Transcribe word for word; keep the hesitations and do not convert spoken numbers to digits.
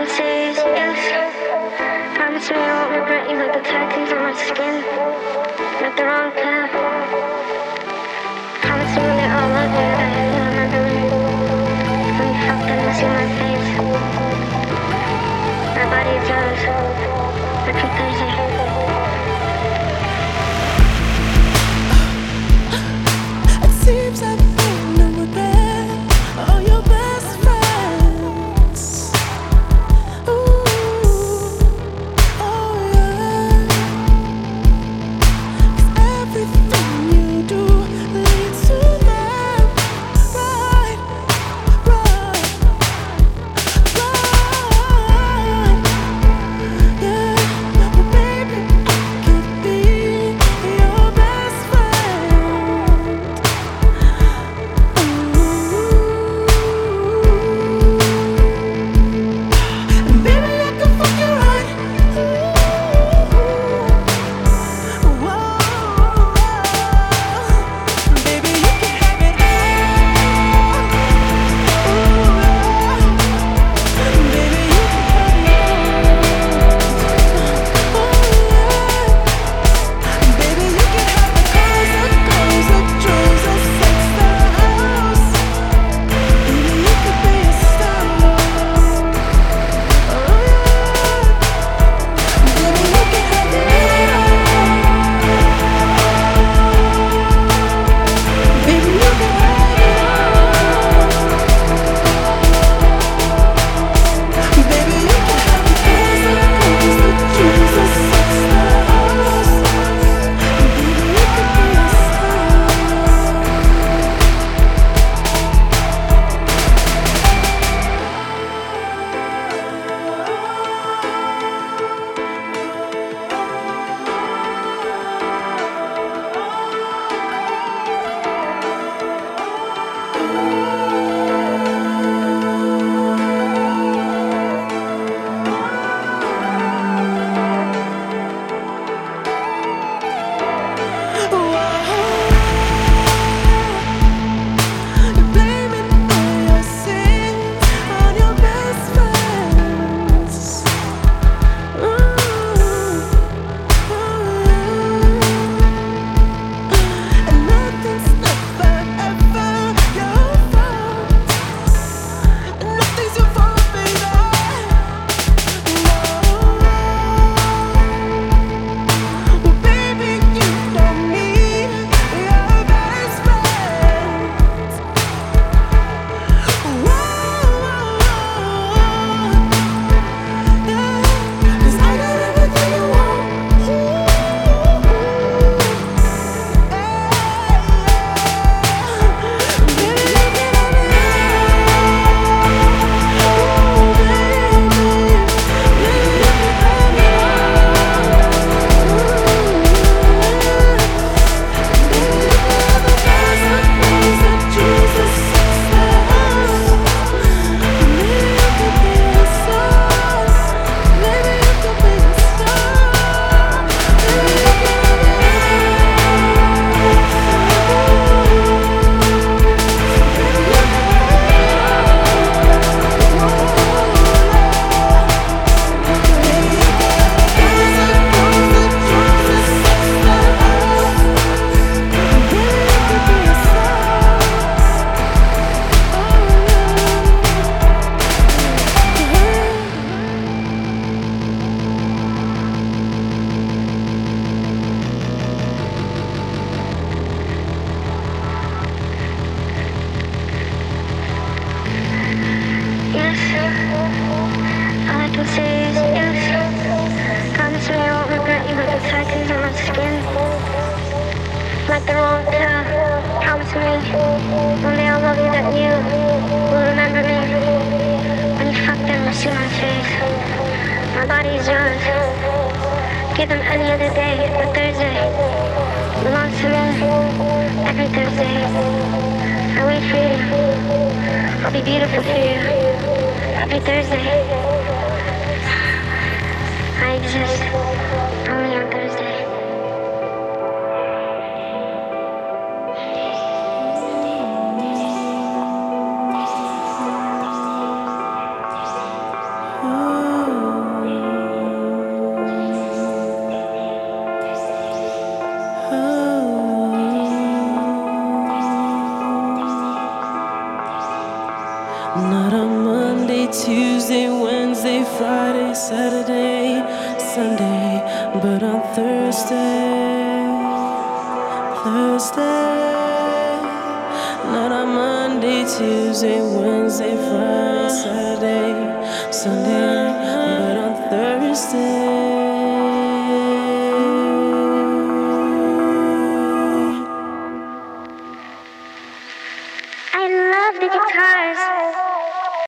can say is yes. Promise me I won't regret you like the tattoos on my skin. Not the wrong path. Promise me that I'll love you, that you'll remember me. When you fucked them to see my face. My body is yours. Every Thursday. Seems like ain't no regret. All your best friends. Ooh, oh yeah. 'Cause everything you do leads to them. Right, right, right. Yeah, well, baby, I could be your best friend. Baby, I can fuck you right. Whoa, baby, you can have it all. Baby, you can have it all. Baby, you can have the cars, the girls, the drugs, the sex, the house. Baby, you could be a star. Oh yeah. Baby, you can have it all. Baby, you can have it all. Baby, you can have the cars, the girls, the drugs, the sex, the house. Baby, you could be a star. You're blaming all your sins on your best friends. Ooh, and nothing's never ever your fault. And nothing's your fault, baby. No. Well, baby, you don't need your best friends. Whoa, yeah, 'cause I got everything you want. Baby, you can have it all. Baby, baby, you can have it Yes. All I can say is yes. Promise me I won't regret you like the tattoos on my skin. Like the wrong path. Promise me one day I'll love you, that you will remember me. When you fuck them to see my face. My body is yours. Give them any other day, but Thursday belongs to me. Every Thursday. I wait for you. I'll be beautiful for you. Every Thursday. I exist only on Thursday. Oh Friday, Saturday, Sunday, but on Thursday, Thursday, not on Monday, Tuesday, Wednesday, Friday, Saturday, Sunday, but on Thursday.